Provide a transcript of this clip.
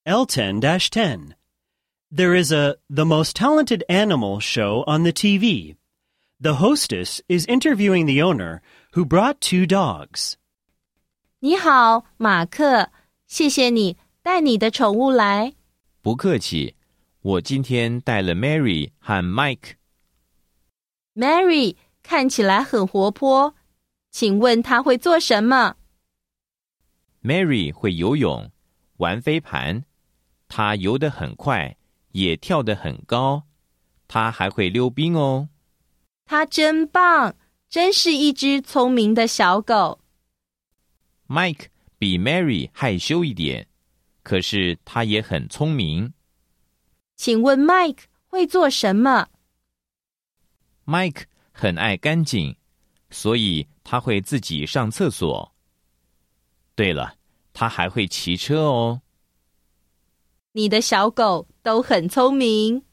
L10-10. There is a The Most Talented Animal show on the TV. The hostess is interviewing the owner who brought 2 dogs. 你好，马克，谢谢你带你的宠物来。 不客气，我今天带了 Mary 和 Mike。 Mary 看起来很活泼，请问她会做什么？ Mary 会游泳，玩飞盘，她游得很快，也跳得很高，她还会溜冰哦。 她真棒，真是一只聪明的小狗。 Mike 比 Mary 害羞一点，可是他也很聪明。 请问 Mike 会做什么？ Mike 很爱干净，所以他会自己上厕所。对了，他还会骑车哦。 你的小狗都很聪明。